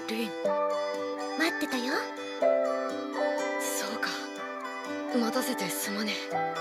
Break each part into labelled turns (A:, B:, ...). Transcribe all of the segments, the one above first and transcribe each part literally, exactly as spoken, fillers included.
A: ルーン、待ってたよ。そうか、待たせてすまねえ。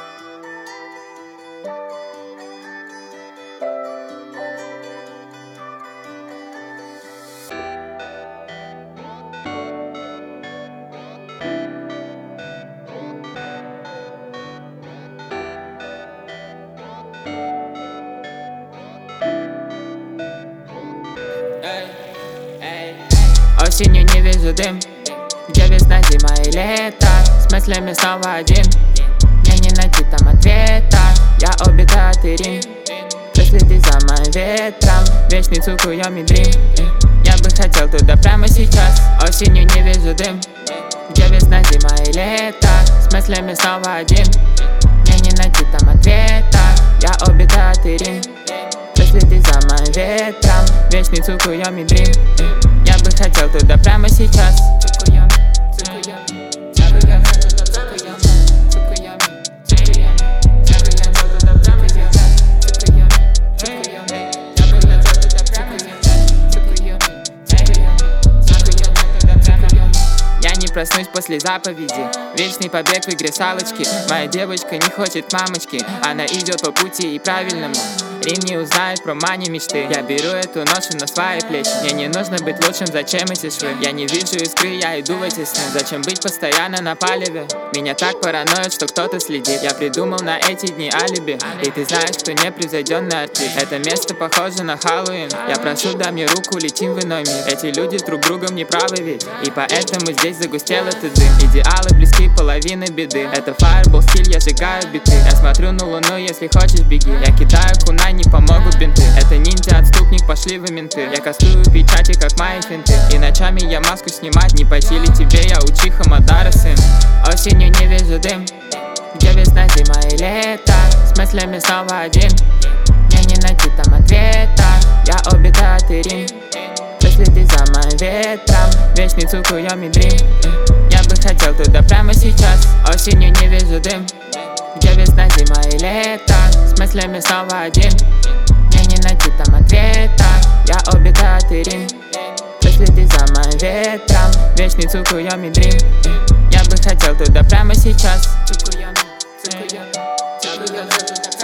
B: Осенью не вижу дым, где весна, зима и лето. С мыслями снова один, мне не найти там ответа. Я обитаю Рим, ты следи за моим ветром. Вечный Цукуйоми дрим, я бы хотел туда прямо сейчас. Осенью не вижу дым, где весна, зима и лето. С мыслями снова один, мне не найти там ответа. Я обитаю Рим, ты следи за моим ветром. Вечный Цукуйоми дрим, я бы хотел туда прямо сейчас. Цукуйоми, Цукуйоми, Цукуйоми, Цукуйоми, Цукуйоми, Цукуйоми, Цукуйоми, туда прямо сейчас. Цукуйоми, Цукуйоми, я бы хотел туда прямо сейчас. Цукуйоми, Цукуйоми, Цукуйоми, туда прямо сейчас. Я не проснусь после заповеди, вечный побег в игре салочки. Моя девочка не хочет мамочки, она идет по пути и правильному. Рим не узнает про мани мечты. Я беру эту ношу на свои плечи. Мне не нужно быть лучшим, зачем эти швы? Я не вижу искры, я иду в эти сны. Зачем быть постоянно на палеве? Меня так параноит, что кто-то следит. Я придумал на эти дни алиби. И ты знаешь, кто непревзойденный артист. Это место похоже на Хэллоуин. Я прошу, дай мне руку, летим в иной мир. Эти люди друг другом не правы ведь. И поэтому здесь загустел этот дым. Идеалы близки половины беды. Это фаербол стиль, я сжигаю биты. Я смотрю на луну, если хочешь беги. Я кидаю кунай, не помогут бинты. Это ниндзя, отступник, пошли вы менты. Я кастую печати, как мои финты. И ночами я маску снимать не по силе тебе. Я учиха Мадара сын. Осенью не вижу дым, где весна, зима и лето. С мыслями снова один, мне не найти там ответа. Я обитаю Рим, ты следи за моим ветром. Вечный Цукуйоми дрим, я бы хотел туда прямо сейчас. Осенью не вижу дым, где весна, зима и лето. С мыслями снова один, мне не найти там ответа. Я обитаю Рим, ты следи за моим ветром. Вечный Цукуйоми дрим, я бы хотел туда прямо сейчас. Цукуйоми, Цукуйоми, Цукуйоми.